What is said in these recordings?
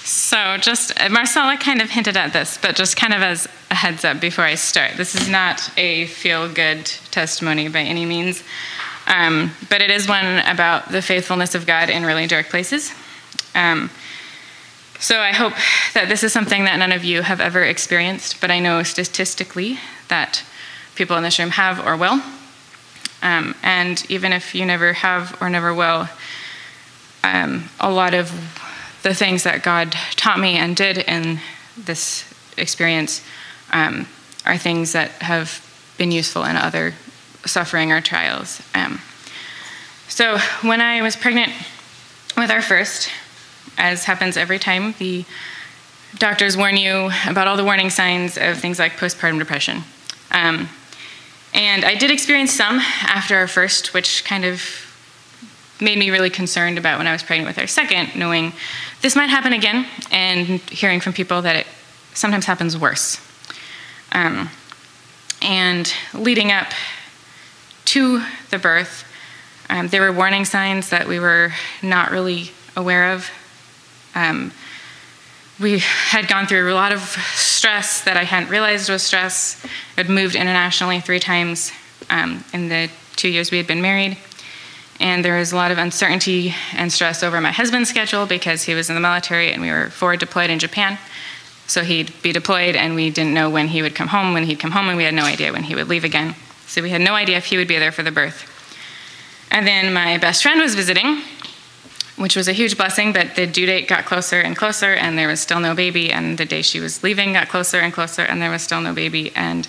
So Marcella kind of hinted at this, but just kind of as a heads up before I start, this is not a feel-good testimony by any means, but it is one about the faithfulness of God in really dark places. So I hope that this is something that none of you have ever experienced, but I know statistically that people in this room have or will. And even if you never have or never will, a lot of the things that God taught me and did in this experience are things that have been useful in other suffering or trials. So when I was pregnant with our first, as happens every time, the doctors warn you about all the warning signs of things like postpartum depression. And I did experience some after our first, which kind of made me really concerned about when I was pregnant with our second, knowing this might happen again, and hearing from people that it sometimes happens worse. And leading up to the birth, there were warning signs that we were not really aware of. We had gone through a lot of stress that I hadn't realized was stress. I'd moved internationally 3 times in the 2 years we had been married. And there was a lot of uncertainty and stress over my husband's schedule because he was in the military and we were forward deployed in Japan. So he'd be deployed and we didn't know when he would come home. When he'd come home, and we had no idea when he would leave again. So we had no idea if he would be there for the birth. And then my best friend was visiting, which was a huge blessing, but the due date got closer and closer, and there was still no baby, and the day she was leaving got closer and closer, and there was still no baby. And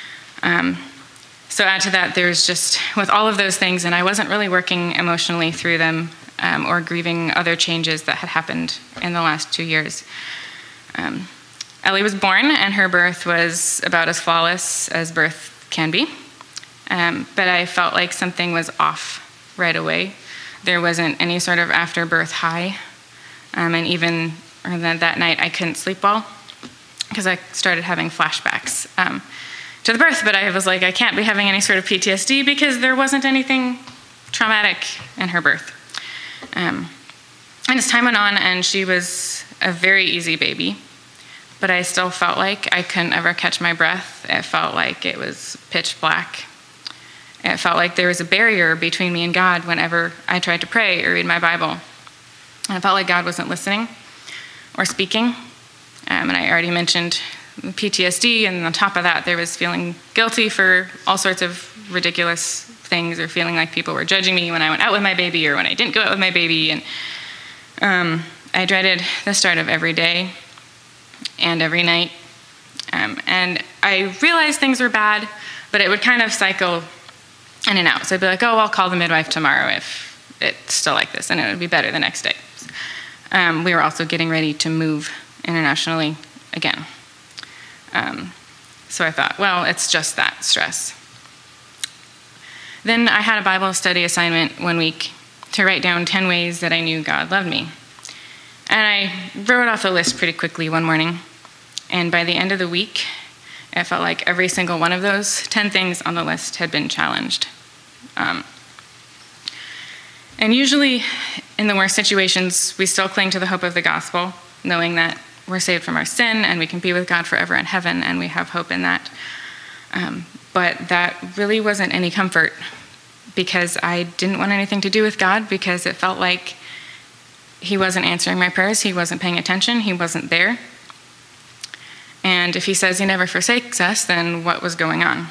so add to that, there's just, with all of those things, and I wasn't really working emotionally through them or grieving other changes that had happened in the last 2 years. Ellie was born, and her birth was about as flawless as birth can be. But I felt like something was off right away. There wasn't any sort of after-birth high. And even that night, I couldn't sleep well because I started having flashbacks to the birth. But I was like, I can't be having any sort of PTSD because there wasn't anything traumatic in her birth. And as time went on, and she was a very easy baby, but I still felt like I couldn't ever catch my breath. It felt like it was pitch black. It felt like there was a barrier between me and God whenever I tried to pray or read my Bible. And I felt like God wasn't listening or speaking. And I already mentioned PTSD, and on top of that, there was feeling guilty for all sorts of ridiculous things, or feeling like people were judging me when I went out with my baby or when I didn't go out with my baby. And I dreaded the start of every day and every night. And I realized things were bad, but it would kind of cycle in and out. So I'd be like, oh, I'll call the midwife tomorrow if it's still like this, and it would be better the next day. We were also getting ready to move internationally again. So I thought, well, it's just that stress. Then I had a Bible study assignment one week to write down 10 ways that I knew God loved me. And I wrote off the list pretty quickly one morning. And by the end of the week, it felt like every single one of those 10 things on the list had been challenged. And usually, in the worst situations, we still cling to the hope of the gospel, knowing that we're saved from our sin and we can be with God forever in heaven, and we have hope in that. But that really wasn't any comfort, because I didn't want anything to do with God, because it felt like he wasn't answering my prayers, he wasn't paying attention, he wasn't there. And if he says he never forsakes us, then what was going on?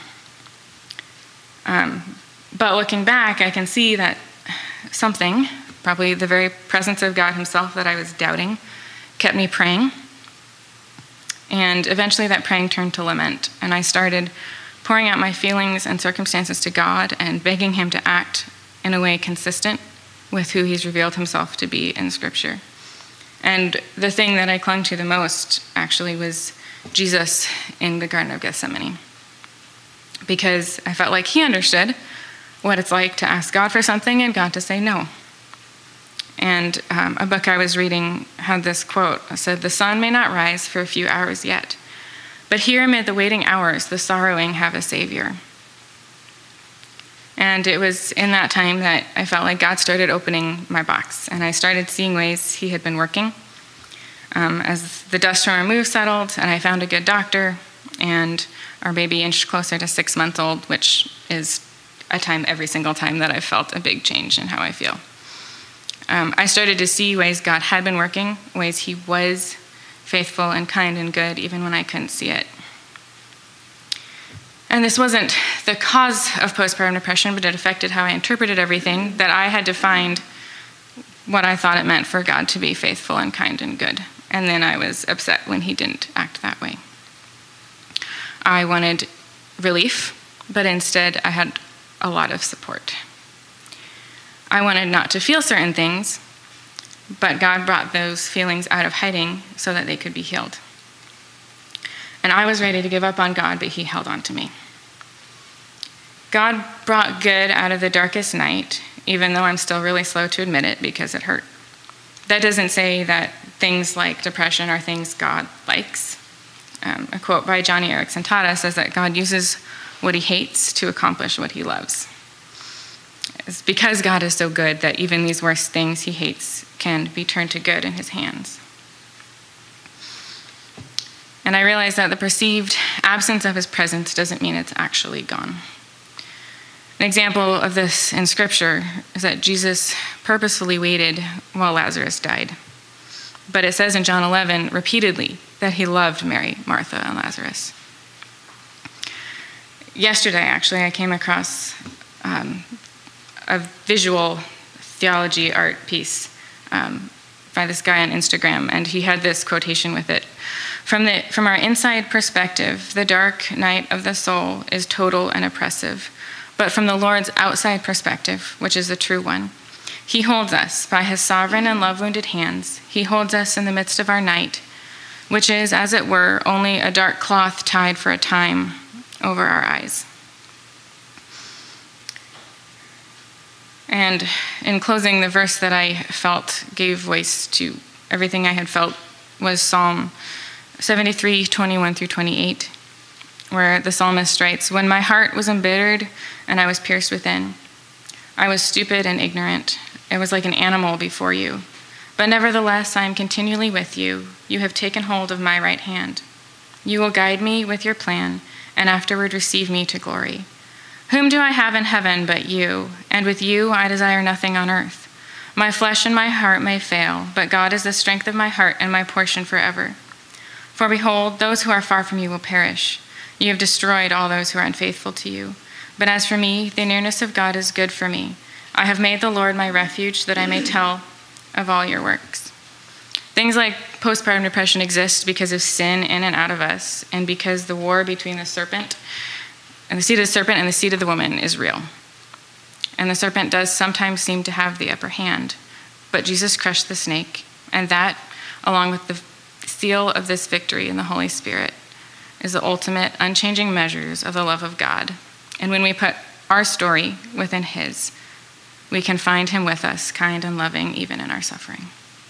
But looking back, I can see that something, probably the very presence of God himself that I was doubting, kept me praying. And eventually that praying turned to lament, and I started pouring out my feelings and circumstances to God and begging him to act in a way consistent with who he's revealed himself to be in Scripture. And the thing that I clung to the most, actually, was Jesus in the Garden of Gethsemane, because I felt like he understood what it's like to ask God for something and God to say no. And a book I was reading had this quote. It said, "The sun may not rise for a few hours yet, but here amid the waiting hours, the sorrowing have a Savior." And it was in that time that I felt like God started opening my box, and I started seeing ways he had been working. As the dust from our move settled and I found a good doctor, and our baby inched closer to 6 months old, which is a time every single time that I've felt a big change in how I feel. I started to see ways God had been working, ways he was faithful and kind and good, even when I couldn't see it. And this wasn't the cause of postpartum depression, but it affected how I interpreted everything, that I had to find what I thought it meant for God to be faithful and kind and good. And then I was upset when he didn't act that way. I wanted relief, but instead I had a lot of support. I wanted not to feel certain things, but God brought those feelings out of hiding so that they could be healed. And I was ready to give up on God, but he held on to me. God brought good out of the darkest night, even though I'm still really slow to admit it because it hurt. That doesn't say that things like depression are things God likes. A quote by Johnny Erickson Tata says that God uses what he hates to accomplish what he loves. It's because God is so good that even these worst things he hates can be turned to good in his hands. And I realized that the perceived absence of his presence doesn't mean it's actually gone. An example of this in Scripture is that Jesus purposefully waited while Lazarus died. But it says in John 11 repeatedly that he loved Mary, Martha, and Lazarus. Yesterday, actually, I came across a visual theology art piece by this guy on Instagram, and he had this quotation with it. From our inside perspective, the dark night of the soul is total and oppressive. But from the Lord's outside perspective, which is the true one, he holds us by his sovereign and love-wounded hands. He holds us in the midst of our night, which is, as it were, only a dark cloth tied for a time over our eyes. And in closing, the verse that I felt gave voice to everything I had felt was Psalm 73, 21 through 28, where the psalmist writes, "When my heart was embittered and I was pierced within, I was stupid and ignorant. It was like an animal before you. But nevertheless, I am continually with you. You have taken hold of my right hand. You will guide me with your plan, and afterward receive me to glory. Whom do I have in heaven but you? And with you I desire nothing on earth. My flesh and my heart may fail, but God is the strength of my heart and my portion forever. For behold, those who are far from you will perish. You have destroyed all those who are unfaithful to you. But as for me, the nearness of God is good for me. I have made the Lord my refuge, that I may tell of all your works." Things like postpartum depression exist because of sin in and out of us, and because the war between the serpent and the seed of the serpent and the seed of the woman is real. And the serpent does sometimes seem to have the upper hand, but Jesus crushed the snake, and that, along with the seal of this victory in the Holy Spirit, is the ultimate, unchanging measures of the love of God. And when we put our story within his, we can find him with us, kind and loving, even in our suffering.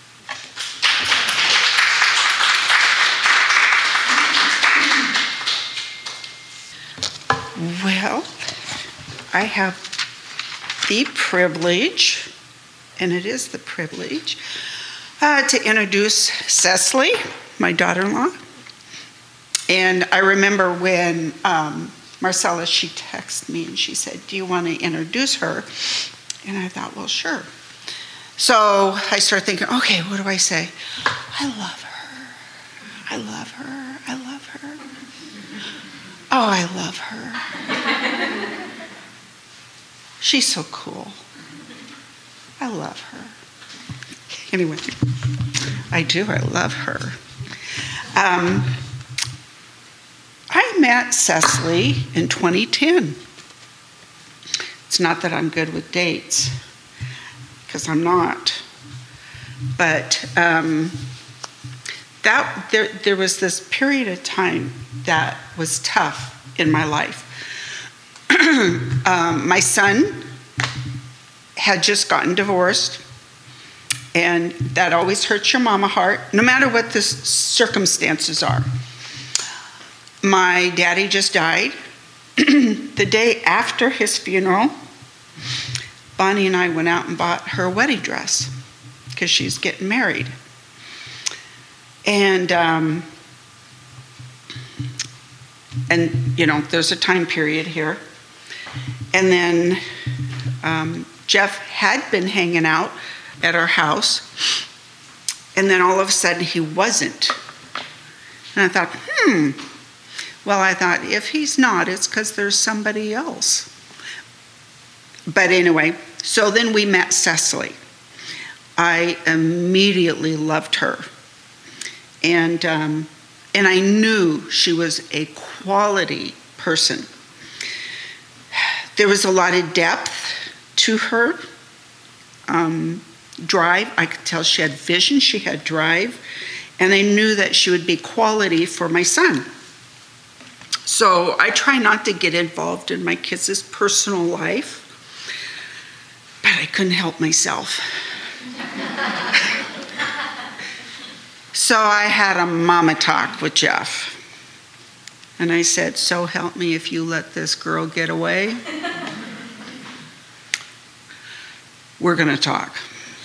Well, I have the privilege, and it is the privilege, to introduce Cecily, my daughter-in-law. And I remember when Marcella, she texted me and she said, "Do you want to introduce her?" And I thought, well, sure. So I started thinking, okay, what do I say? I love her. I love her. I love her. Oh, I love her. She's so cool. I love her. Anyway, I do. I love her. I met Cecily in 2010. It's not that I'm good with dates, because I'm not. But there was this period of time that was tough in my life. My son had just gotten divorced, and that always hurts your mama heart, no matter what the circumstances are. My daddy just died. The day after his funeral, Bonnie and I went out and bought her a wedding dress because she's getting married. And there's a time period here. And then Jeff had been hanging out at our house, and then all of a sudden he wasn't. And I thought, well, I thought, if he's not, it's because there's somebody else. But anyway, so then we met Cecily. I immediately loved her. And I knew she was a quality person. There was a lot of depth to her. Drive, I could tell she had vision, she had drive, and I knew that she would be quality for my son. So I try not to get involved in my kids' personal life, but I couldn't help myself. So I had a mama talk with Jeff. And I said, so help me if you let this girl get away, we're going to talk.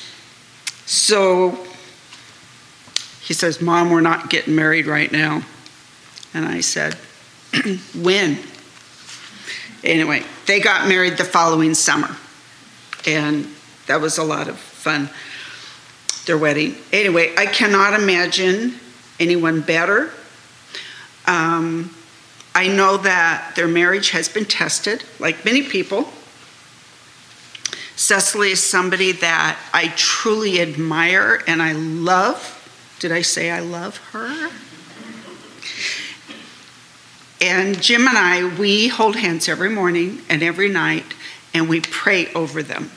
So he says, Mom, we're not getting married right now. And I said, when? Anyway, they got married the following summer. And that was a lot of fun, their wedding. Anyway, I cannot imagine anyone better. I know that their marriage has been tested, like many people. Cecily is somebody that I truly admire and I love. Did I say I love her? And Jim and I, we hold hands every morning and every night, and we pray over them.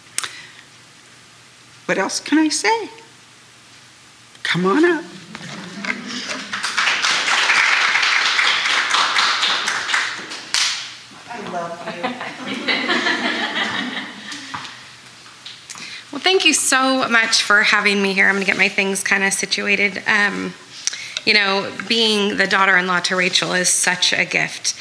What else can I say? Come on up. I love you. Well, thank you so much for having me here. I'm going to get my things kind of situated. Being the daughter-in-law to Rachel is such a gift.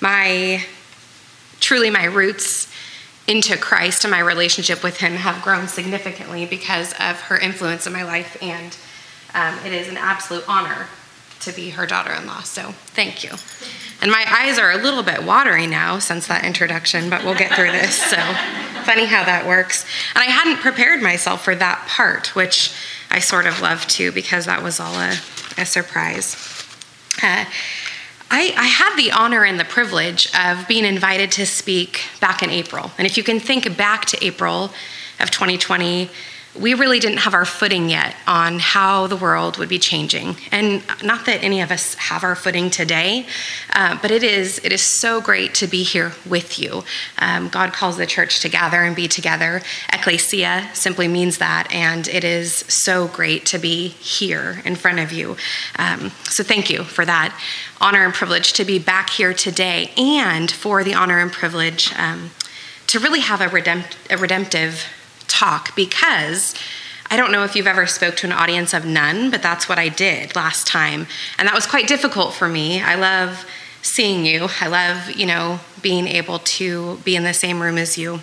Truly my roots into Christ and my relationship with him have grown significantly because of her influence in my life, and it is an absolute honor to be her daughter-in-law, so thank you. And my eyes are a little bit watery now since that introduction, but we'll get through this, so funny how that works. And I hadn't prepared myself for that part, which I sort of love too, because that was all a surprise. I had the honor and the privilege of being invited to speak back in April. And if you can think back to April of 2020, we really didn't have our footing yet on how the world would be changing. And not that any of us have our footing today, but it is so great to be here with you. God calls the church to gather and be together. Ecclesia simply means that, and it is so great to be here in front of you. So thank you for that honor and privilege to be back here today, and for the honor and privilege to really have a redemptive talk, because I don't know if you've ever spoke to an audience of none, but that's what I did last time. And that was quite difficult for me. I love seeing you. I love, being able to be in the same room as you.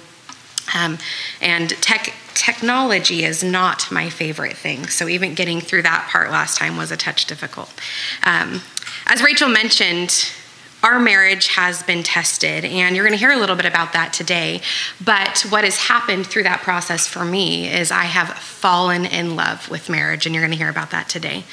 And technology is not my favorite thing. So even getting through that part last time was a touch difficult. As Rachel mentioned, our marriage has been tested, and you're going to hear a little bit about that today. But what has happened through that process for me is I have fallen in love with marriage, and you're going to hear about that today.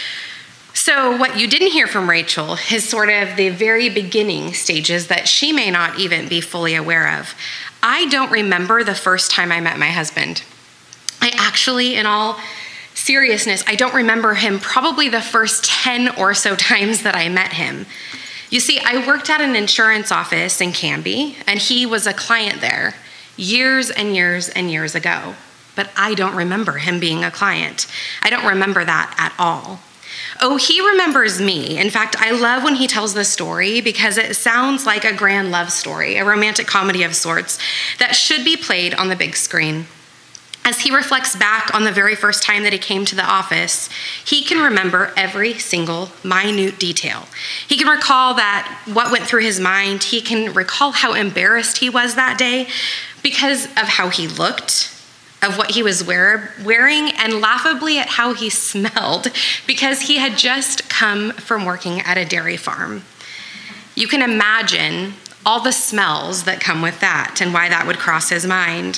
So what you didn't hear from Rachel is sort of the very beginning stages that she may not even be fully aware of. I don't remember the first time I met my husband. I actually, in all seriousness, I don't remember him probably the first 10 or so times that I met him. You see, I worked at an insurance office in Canby, and he was a client there years and years and years ago. But I don't remember him being a client. I don't remember that at all. Oh, he remembers me. In fact, I love when he tells this story because it sounds like a grand love story, a romantic comedy of sorts that should be played on the big screen. As he reflects back on the very first time that he came to the office, he can remember every single minute detail. He can recall what went through his mind. He can recall how embarrassed he was that day because of how he looked, of what he was wearing and laughably at how he smelled because he had just come from working at a dairy farm. You can imagine all the smells that come with that and why that would cross his mind.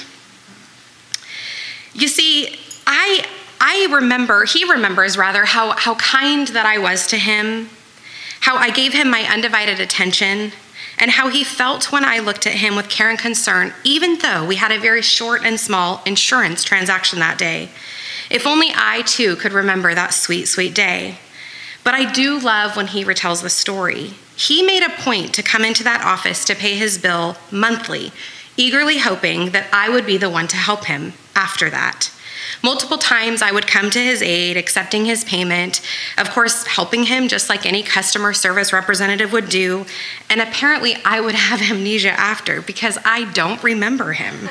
You see, he remembers how kind that I was to him, how I gave him my undivided attention, and how he felt when I looked at him with care and concern, even though we had a very short and small insurance transaction that day. If only I too could remember that sweet, sweet day. But I do love when he retells the story. He made a point to come into that office to pay his bill monthly, eagerly hoping that I would be the one to help him after that. Multiple times I would come to his aid, accepting his payment, of course, helping him just like any customer service representative would do. And apparently I would have amnesia after because I don't remember him.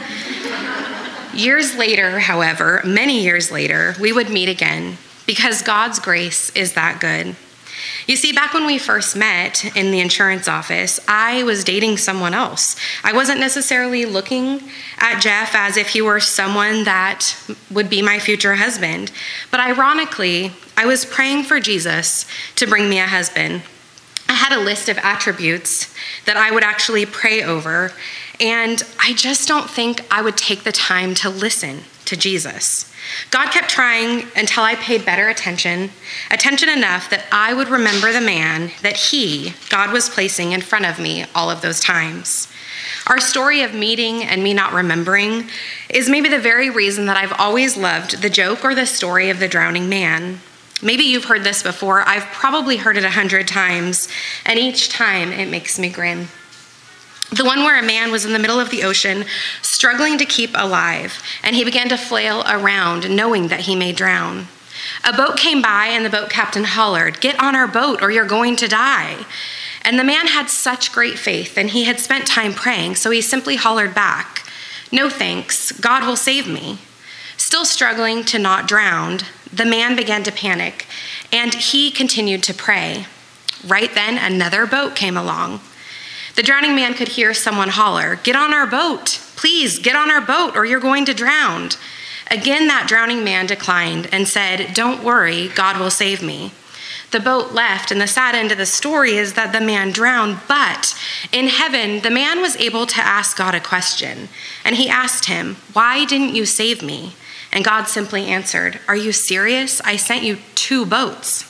Years later, however, many years later, we would meet again because God's grace is that good. You see, back when we first met in the insurance office, I was dating someone else. I wasn't necessarily looking at Jeff as if he were someone that would be my future husband. But ironically, I was praying for Jesus to bring me a husband. I had a list of attributes that I would actually pray over, and I just don't think I would take the time to listen to Jesus. God kept trying until I paid better attention enough that I would remember the man that God was placing in front of me all of those times. Our story of meeting and me not remembering is maybe the very reason that I've always loved the joke or the story of the drowning man. Maybe you've heard this before. I've probably heard it 100 times, and each time it makes me grin. The one where a man was in the middle of the ocean, struggling to keep alive, and he began to flail around, knowing that he may drown. A boat came by, and the boat captain hollered, "Get on our boat, or you're going to die." And the man had such great faith, and he had spent time praying, so he simply hollered back, "No thanks, God will save me." Still struggling to not drown, the man began to panic, and he continued to pray. Right then, another boat came along. The drowning man could hear someone holler, "Get on our boat. Please, get on our boat or you're going to drown." Again, that drowning man declined and said, "Don't worry, God will save me." The boat left, and the sad end of the story is that the man drowned, but in heaven, the man was able to ask God a question. And he asked him, "Why didn't you save me?" And God simply answered, "Are you serious? I sent you 2 boats."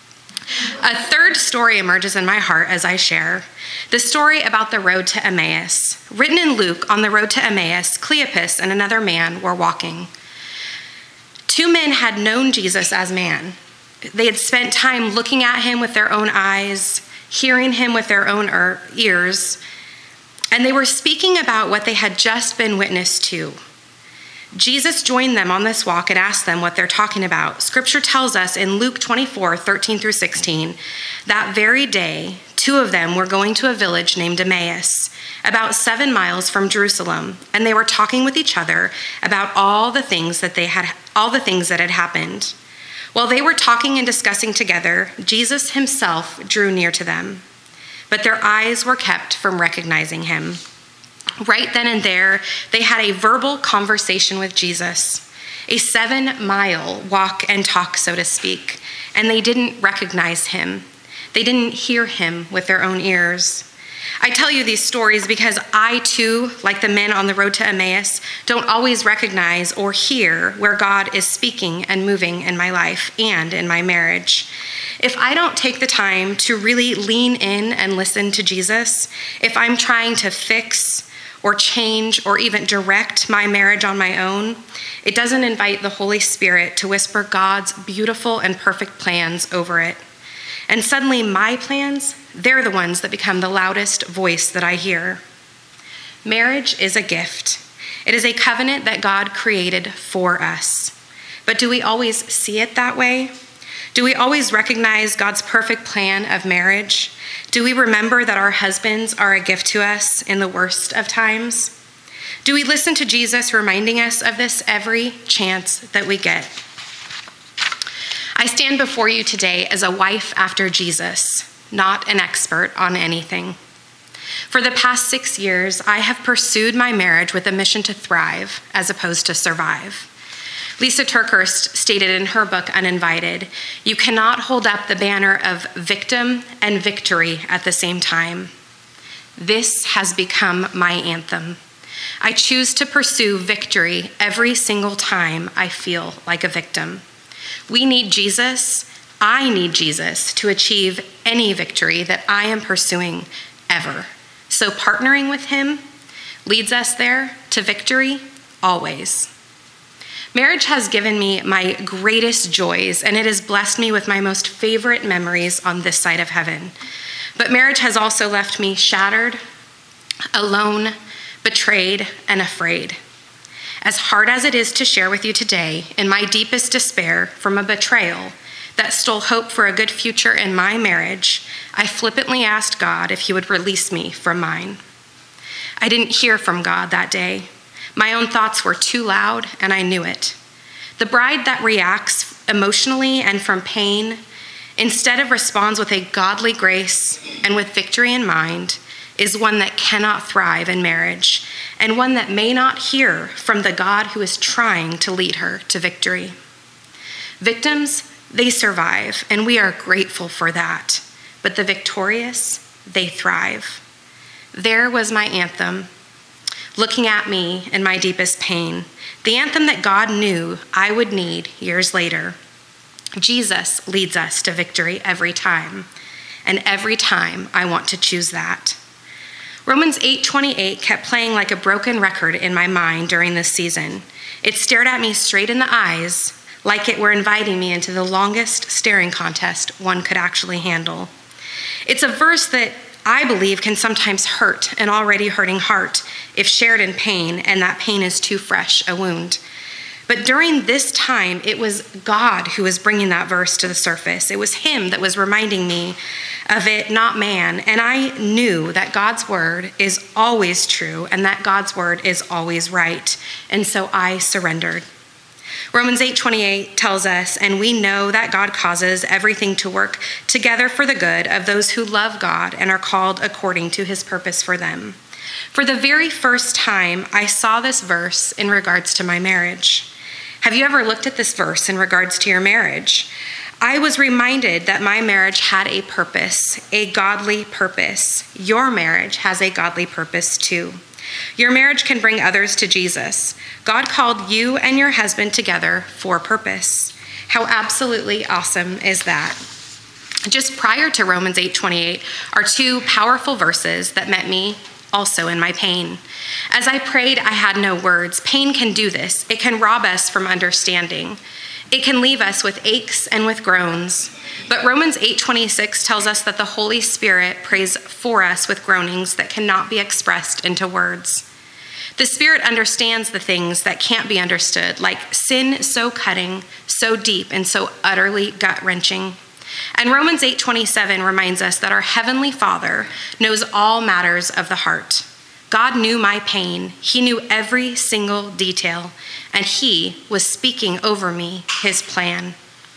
A third story emerges in my heart as I share. The story about the road to Emmaus. Written in Luke, on the road to Emmaus, Cleopas and another man were walking. 2 men had known Jesus as man. They had spent time looking at him with their own eyes, hearing him with their own ears, and they were speaking about what they had just been witness to. Jesus joined them on this walk and asked them what they're talking about. Scripture tells us in Luke 24:13-16, that very day, 2 of them were going to a village named Emmaus, about 7 miles from Jerusalem, and they were talking with each other about all the things that had happened. While they were talking and discussing together, Jesus himself drew near to them, but their eyes were kept from recognizing him. Right then and there, they had a verbal conversation with Jesus, a 7-mile walk and talk, so to speak, and they didn't recognize him. They didn't hear him with their own ears. I tell you these stories because I too, like the men on the road to Emmaus, don't always recognize or hear where God is speaking and moving in my life and in my marriage. If I don't take the time to really lean in and listen to Jesus, if I'm trying to fix or change or even direct my marriage on my own, it doesn't invite the Holy Spirit to whisper God's beautiful and perfect plans over it. And suddenly my plans, they're the ones that become the loudest voice that I hear. Marriage is a gift. It is a covenant that God created for us. But do we always see it that way? Do we always recognize God's perfect plan of marriage? Do we remember that our husbands are a gift to us in the worst of times? Do we listen to Jesus reminding us of this every chance that we get? I stand before you today as a wife after Jesus, not an expert on anything. For the past 6 years, I have pursued my marriage with a mission to thrive as opposed to survive. Lisa TerKeurst stated in her book, Uninvited, "You cannot hold up the banner of victim and victory at the same time." This has become my anthem. I choose to pursue victory every single time I feel like a victim. We need Jesus. I need Jesus to achieve any victory that I am pursuing ever. So partnering with him leads us there to victory always. Marriage has given me my greatest joys, and it has blessed me with my most favorite memories on this side of heaven. But marriage has also left me shattered, alone, betrayed, and afraid. As hard as it is to share with you today, in my deepest despair from a betrayal that stole hope for a good future in my marriage, I flippantly asked God if he would release me from mine. I didn't hear from God that day. My own thoughts were too loud, and I knew it. The bride that reacts emotionally and from pain, instead of responds with a godly grace and with victory in mind, is one that cannot thrive in marriage, and one that may not hear from the God who is trying to lead her to victory. Victims, they survive, and we are grateful for that. But the victorious, they thrive. There was my anthem, looking at me in my deepest pain, the anthem that God knew I would need years later. Jesus leads us to victory every time, and every time I want to choose that. Romans 8:28 kept playing like a broken record in my mind during this season. It stared at me straight in the eyes, like it were inviting me into the longest staring contest one could actually handle. It's a verse that I believe can sometimes hurt an already hurting heart if shared in pain, and that pain is too fresh a wound. But during this time, it was God who was bringing that verse to the surface. It was him that was reminding me of it, not man. And I knew that God's word is always true and that God's word is always right. And so I surrendered. Romans 8:28 tells us, "And we know that God causes everything to work together for the good of those who love God and are called according to his purpose for them." For the very first time, I saw this verse in regards to my marriage. Have you ever looked at this verse in regards to your marriage? I was reminded that my marriage had a purpose, a godly purpose. Your marriage has a godly purpose too. Your marriage can bring others to Jesus. God called you and your husband together for purpose. How absolutely awesome is that? Just prior to Romans 8:28 are two powerful verses that met me also in my pain. As I prayed, I had no words. Pain can do this. It can rob us from understanding. It can leave us with aches and with groans. But Romans 8:26 tells us that the Holy Spirit prays for us with groanings that cannot be expressed into words. The Spirit understands the things that can't be understood, like sin so cutting, so deep, and so utterly gut-wrenching. And Romans 8:27 reminds us that our Heavenly Father knows all matters of the heart. God knew my pain. He knew every single detail, and he was speaking over me his plan.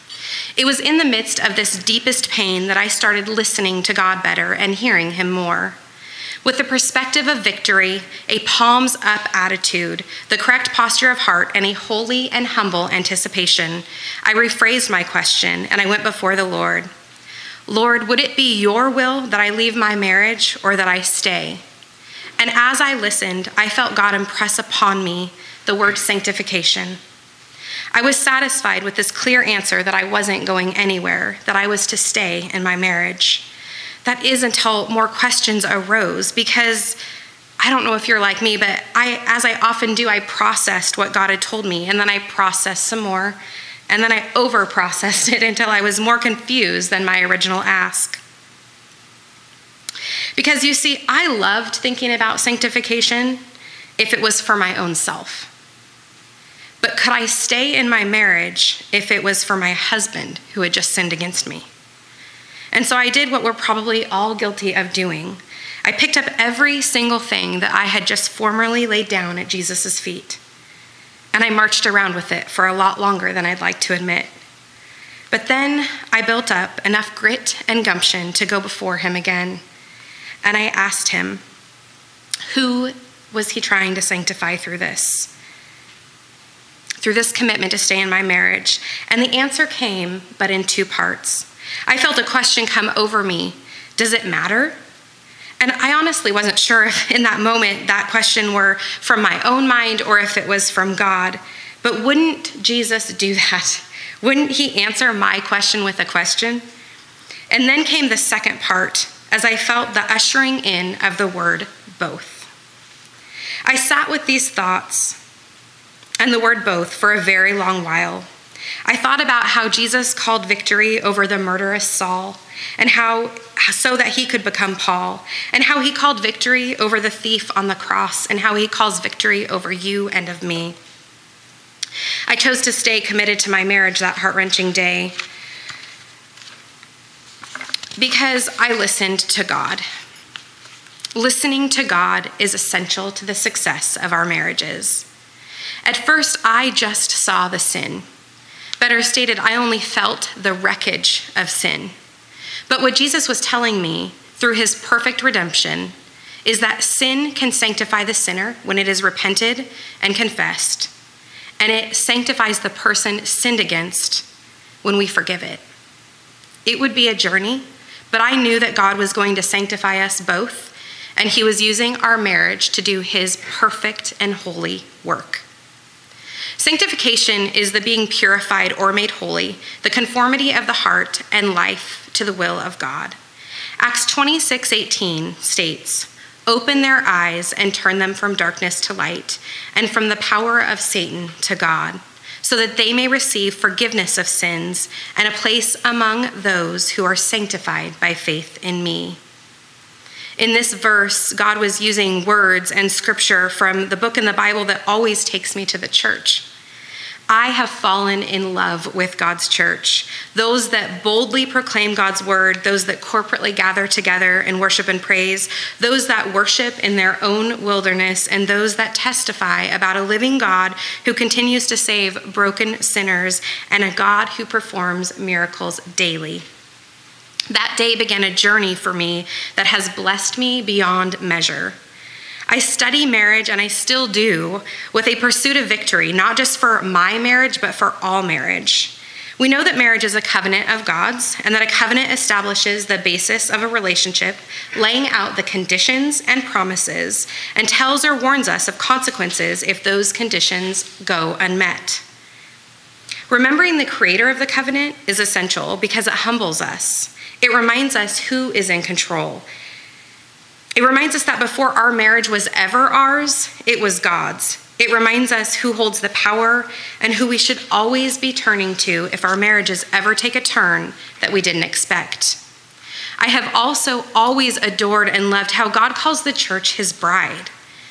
It was in the midst of this deepest pain that I started listening to God better and hearing him more. With the perspective of victory, a palms up attitude, the correct posture of heart, and a holy and humble anticipation, I rephrased my question and I went before the Lord. Lord, would it be your will that I leave my marriage or that I stay? And as I listened, I felt God impress upon me the word sanctification. I was satisfied with this clear answer that I wasn't going anywhere, that I was to stay in my marriage. That is until more questions arose, because I don't know if you're like me, but as I often do, I processed what God had told me, and then I processed some more, and then I over-processed it until I was more confused than my original ask. Because you see, I loved thinking about sanctification if it was for my own self. But could I stay in my marriage if it was for my husband who had just sinned against me? And so I did what we're probably all guilty of doing. I picked up every single thing that I had just formerly laid down at Jesus' feet, and I marched around with it for a lot longer than I'd like to admit. But then I built up enough grit and gumption to go before him again, and I asked him, Who was he trying to sanctify through this? Through this commitment to stay in my marriage? And the answer came, but in two parts. I felt a question come over me. Does it matter? And I honestly wasn't sure if in that moment that question were from my own mind or if it was from God. But wouldn't Jesus do that? Wouldn't he answer my question with a question? And then came the second part, as I felt the ushering in of the word both. I sat with these thoughts and the word both for a very long while. I thought about how Jesus called victory over the murderous Saul, and how so that he could become Paul, and how he called victory over the thief on the cross, and how he calls victory over you and of me. I chose to stay committed to my marriage that heart-wrenching day because I listened to God. Listening to God is essential to the success of our marriages. At first, I just saw the sin. Better stated, I only felt the wreckage of sin. But what Jesus was telling me through his perfect redemption is that sin can sanctify the sinner when it is repented and confessed, and it sanctifies the person sinned against when we forgive it. It would be a journey, but I knew that God was going to sanctify us both, and he was using our marriage to do his perfect and holy work. Sanctification is the being purified or made holy, the conformity of the heart and life to the will of God. Acts 26:18 states, "Open their eyes and turn them from darkness to light, and from the power of Satan to God, so that they may receive forgiveness of sins and a place among those who are sanctified by faith in me." In this verse, God was using words and scripture from the book in the Bible that always takes me to the church. I have fallen in love with God's church, those that boldly proclaim God's word, those that corporately gather together in worship and praise, those that worship in their own wilderness, and those that testify about a living God who continues to save broken sinners and a God who performs miracles daily. That day began a journey for me that has blessed me beyond measure. I study marriage, and I still do, with a pursuit of victory, not just for my marriage, but for all marriage. We know that marriage is a covenant of God's, and that a covenant establishes the basis of a relationship, laying out the conditions and promises, and tells or warns us of consequences if those conditions go unmet. Remembering the creator of the covenant is essential because it humbles us. It reminds us who is in control. It reminds us that before our marriage was ever ours, it was God's. It reminds us who holds the power and who we should always be turning to if our marriages ever take a turn that we didn't expect. I have also always adored and loved how God calls the church his bride.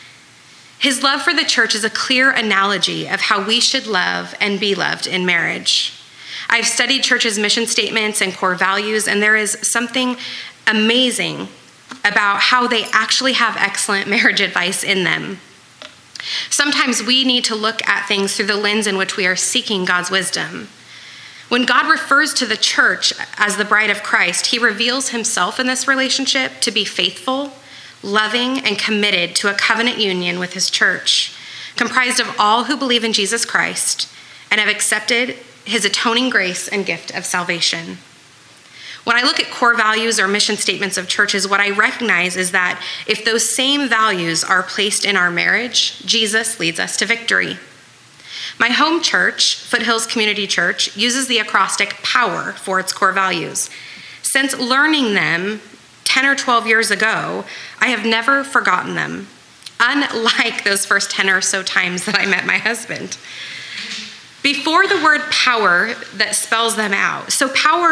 His love for the church is a clear analogy of how we should love and be loved in marriage. I've studied churches' mission statements and core values, and there is something amazing about how they actually have excellent marriage advice in them. Sometimes we need to look at things through the lens in which we are seeking God's wisdom. When God refers to the church as the bride of Christ, he reveals himself in this relationship to be faithful, loving, and committed to a covenant union with his church, comprised of all who believe in Jesus Christ and have accepted his atoning grace and gift of salvation. When I look at core values or mission statements of churches, what I recognize is that if those same values are placed in our marriage, Jesus leads us to victory. My home church, Foothills Community Church, uses the acrostic POWER for its core values. Since learning them 10 or 12 years ago, I have never forgotten them, unlike those first 10 or so times that I met my husband. Before the word power that spells them out. So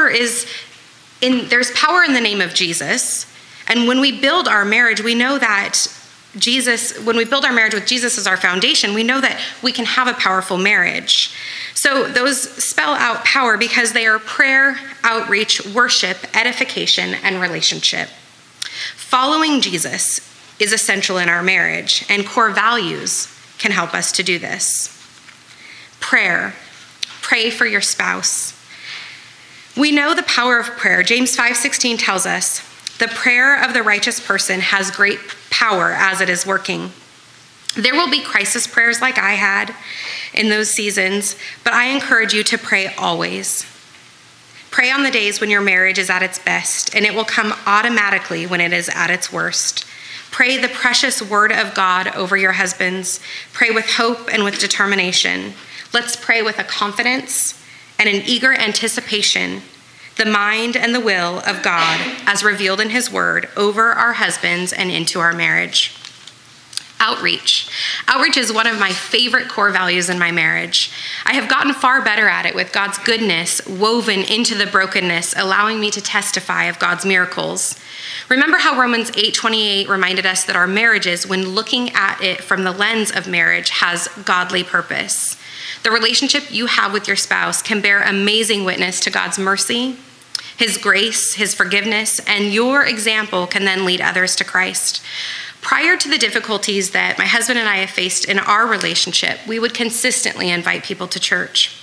there's power in the name of Jesus. And when we build our marriage, we know that when we build our marriage with Jesus as our foundation, we know that we can have a powerful marriage. So those spell out power because they are prayer, outreach, worship, edification, and relationship. Following Jesus is essential in our marriage, and core values can help us to do this. Prayer. Pray for your spouse. We know the power of prayer. James 5:16 tells us, The prayer of the righteous person has great power as it is working. There will be crisis prayers like I had in those seasons, but I encourage you to pray always. Pray on the days when your marriage is at its best, and it will come automatically when it is at its worst. Pray the precious word of God over your husbands. Pray with hope and with determination. Let's pray with a confidence and an eager anticipation, the mind and the will of God as revealed in his word over our husbands and into our marriage. Outreach. Outreach is one of my favorite core values in my marriage. I have gotten far better at it with God's goodness woven into the brokenness, allowing me to testify of God's miracles. Remember how Romans 8:28 reminded us that our marriages, when looking at it from the lens of marriage, has godly purpose. The relationship you have with your spouse can bear amazing witness to God's mercy, his grace, his forgiveness, and your example can then lead others to Christ. Prior to the difficulties that my husband and I have faced in our relationship, we would consistently invite people to church.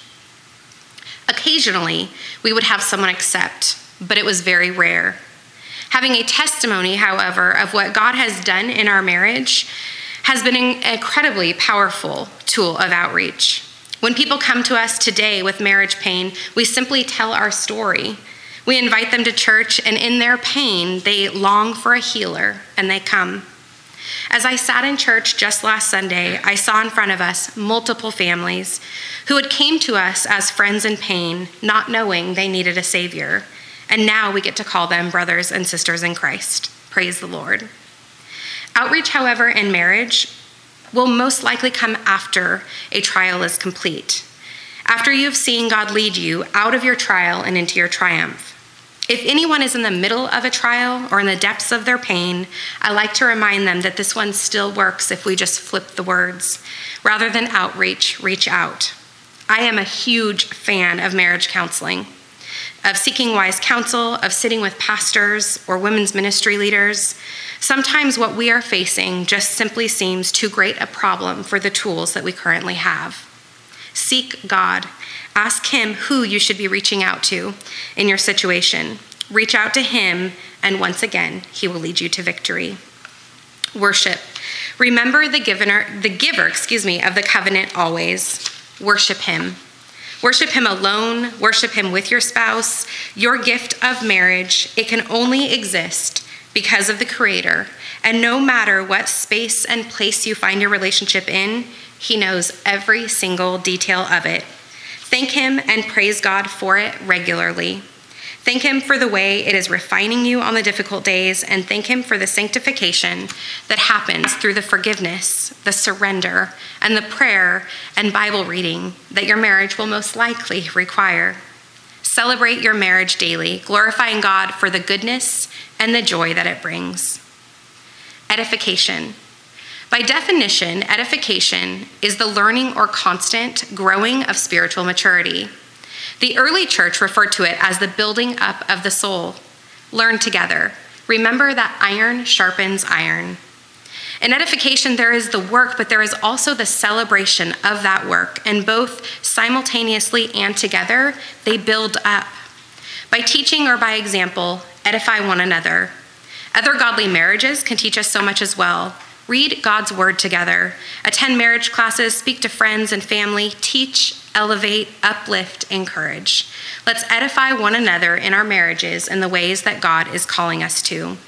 Occasionally, we would have someone accept, but it was very rare. Having a testimony, however, of what God has done in our marriage has been an incredibly powerful tool of outreach. When people come to us today with marriage pain, we simply tell our story. We invite them to church, and in their pain, they long for a healer, and they come. As I sat in church just last Sunday, I saw in front of us multiple families who had came to us as friends in pain, not knowing they needed a Savior. And now we get to call them brothers and sisters in Christ. Praise the Lord. Outreach, however, in marriage will most likely come after a trial is complete, after you've seen God lead you out of your trial and into your triumph. If anyone is in the middle of a trial or in the depths of their pain, I like to remind them that this one still works if we just flip the words. Rather than outreach, reach out. I am a huge fan of marriage counseling, of seeking wise counsel, of sitting with pastors or women's ministry leaders. Sometimes what we are facing just simply seems too great a problem for the tools that we currently have. Seek God. Ask him who you should be reaching out to in your situation. Reach out to him, and once again, he will lead you to victory. Worship. Remember the giver, of the covenant always. Worship him. Worship him alone. Worship him with your spouse. Your gift of marriage, it can only exist because of the Creator. And no matter what space and place you find your relationship in, he knows every single detail of it. Thank him and praise God for it regularly. Thank him for the way it is refining you on the difficult days, and thank him for the sanctification that happens through the forgiveness, the surrender, and the prayer and Bible reading that your marriage will most likely require. Celebrate your marriage daily, glorifying God for the goodness and the joy that it brings. Edification. By definition, edification is the learning or constant growing of spiritual maturity. The early church referred to it as the building up of the soul. Learn together. Remember that iron sharpens iron. In edification, there is the work, but there is also the celebration of that work, and both simultaneously and together, they build up. By teaching or by example, edify one another. Other godly marriages can teach us so much as well. Read God's word together. Attend marriage classes, speak to friends and family, teach, elevate, uplift, encourage. Let's edify one another in our marriages in the ways that God is calling us to.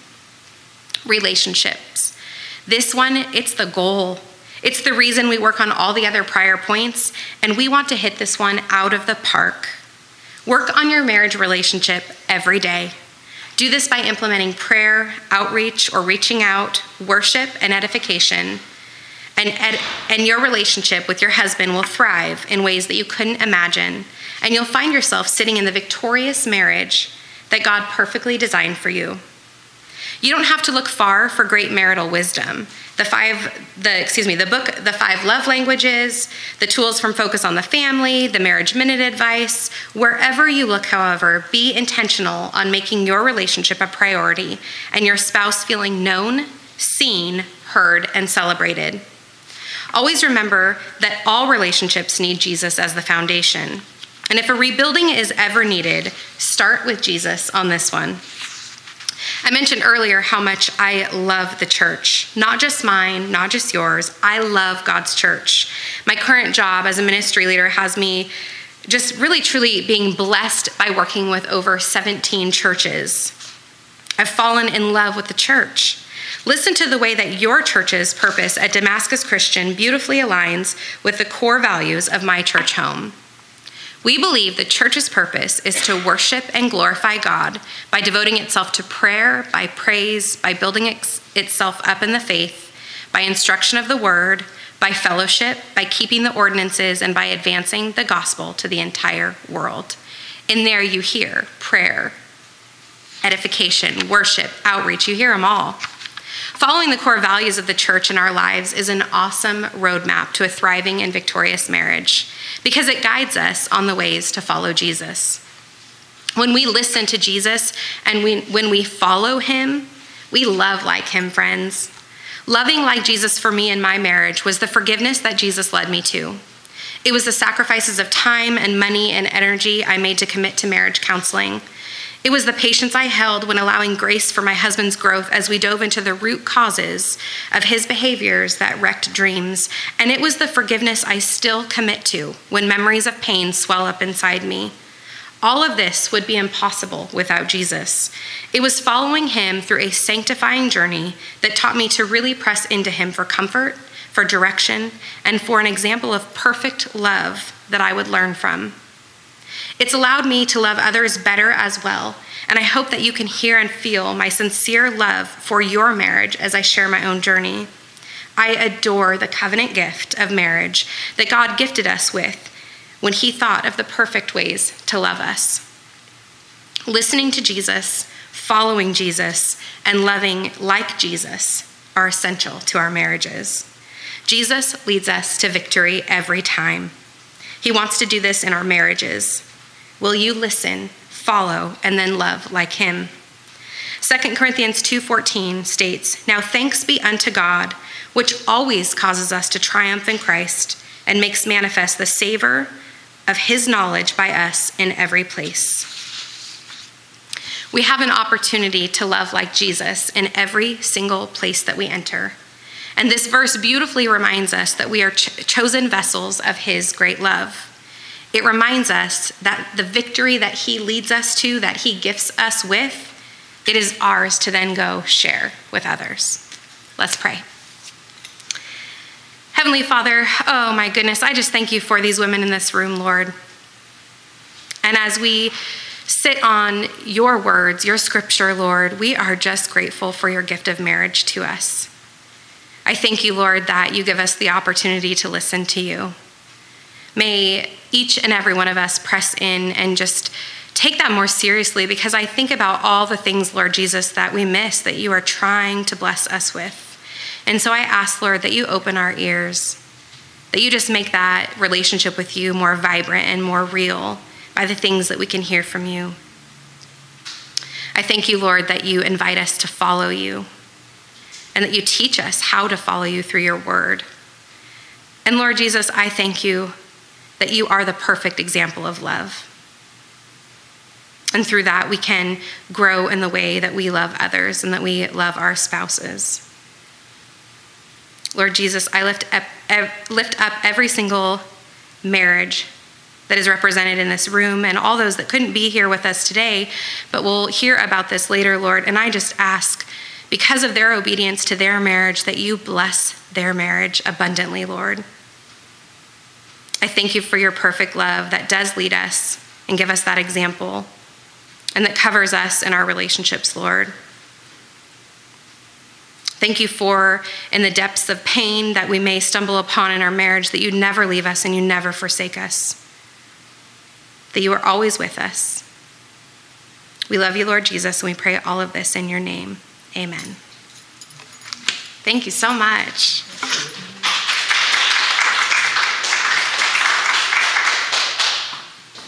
Relationships. This one, it's the goal. It's the reason we work on all the other prior points, and we want to hit this one out of the park. Work on your marriage relationship every day. Do this by implementing prayer, outreach, or reaching out, worship, and edification. And your relationship with your husband will thrive in ways that you couldn't imagine. And you'll find yourself sitting in the victorious marriage that God perfectly designed for you. You don't have to look far for great marital wisdom. The book, The 5 Love Languages, the tools from Focus on the Family, the Marriage Minute advice. Wherever you look, however, be intentional on making your relationship a priority and your spouse feeling known, seen, heard, and celebrated. Always remember that all relationships need Jesus as the foundation. And if a rebuilding is ever needed, start with Jesus on this one. I mentioned earlier how much I love the church. Not just mine, not just yours. I love God's church. My current job as a ministry leader has me just really truly being blessed by working with over 17 churches. I've fallen in love with the church. Listen to the way that your church's purpose at Damascus Christian beautifully aligns with the core values of my church home. We believe the church's purpose is to worship and glorify God by devoting itself to prayer, by praise, by building itself up in the faith, by instruction of the word, by fellowship, by keeping the ordinances, and by advancing the gospel to the entire world. In there you hear prayer, edification, worship, outreach. You hear them all. Following the core values of the church in our lives is an awesome roadmap to a thriving and victorious marriage because it guides us on the ways to follow Jesus. When we listen to Jesus and when we follow him, we love like him, friends. Loving like Jesus for me in my marriage was the forgiveness that Jesus led me to. It was the sacrifices of time and money and energy I made to commit to marriage counseling. It was the patience I held when allowing grace for my husband's growth as we dove into the root causes of his behaviors that wrecked dreams. And it was the forgiveness I still commit to when memories of pain swell up inside me. All of this would be impossible without Jesus. It was following him through a sanctifying journey that taught me to really press into him for comfort, for direction, and for an example of perfect love that I would learn from. It's allowed me to love others better as well, and I hope that you can hear and feel my sincere love for your marriage as I share my own journey. I adore the covenant gift of marriage that God gifted us with when he thought of the perfect ways to love us. Listening to Jesus, following Jesus, and loving like Jesus are essential to our marriages. Jesus leads us to victory every time. He wants to do this in our marriages. Will you listen, follow, and then love like him? 2 Corinthians 2:14 states, "Now thanks be unto God, which always causes us to triumph in Christ and makes manifest the savor of his knowledge by us in every place." We have an opportunity to love like Jesus in every single place that we enter. And this verse beautifully reminds us that we are chosen vessels of his great love. It reminds us that the victory that he leads us to, that he gifts us with, it is ours to then go share with others. Let's pray. Heavenly Father, oh my goodness, I just thank you for these women in this room, Lord. And as we sit on your words, your scripture, Lord, we are just grateful for your gift of marriage to us. I thank you, Lord, that you give us the opportunity to listen to you. May each and every one of us press in and just take that more seriously, because I think about all the things, Lord Jesus, that we miss, that you are trying to bless us with. And so I ask, Lord, that you open our ears, that you just make that relationship with you more vibrant and more real by the things that we can hear from you. I thank you, Lord, that you invite us to follow you and that you teach us how to follow you through your word. And Lord Jesus, I thank you that you are the perfect example of love. And through that, we can grow in the way that we love others and that we love our spouses. Lord Jesus, I lift up every single marriage that is represented in this room and all those that couldn't be here with us today, but we'll hear about this later, Lord. And I just ask, because of their obedience to their marriage, that you bless their marriage abundantly, Lord. I thank you for your perfect love that does lead us and give us that example and that covers us in our relationships, Lord. Thank you for, in the depths of pain that we may stumble upon in our marriage, that you never leave us and you never forsake us, that you are always with us. We love you, Lord Jesus, and we pray all of this in your name. Amen. Thank you so much.